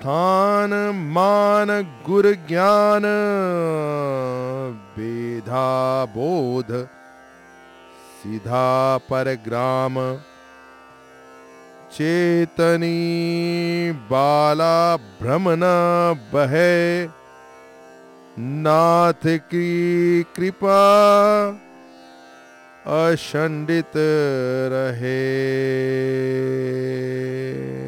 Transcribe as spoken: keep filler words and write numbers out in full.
स्थान मान गुर ज्ञान वेधा बोध सीधा परग्राम चेतनी बाला भ्रम न बहे नाथ की कृपा अशंडित रहे।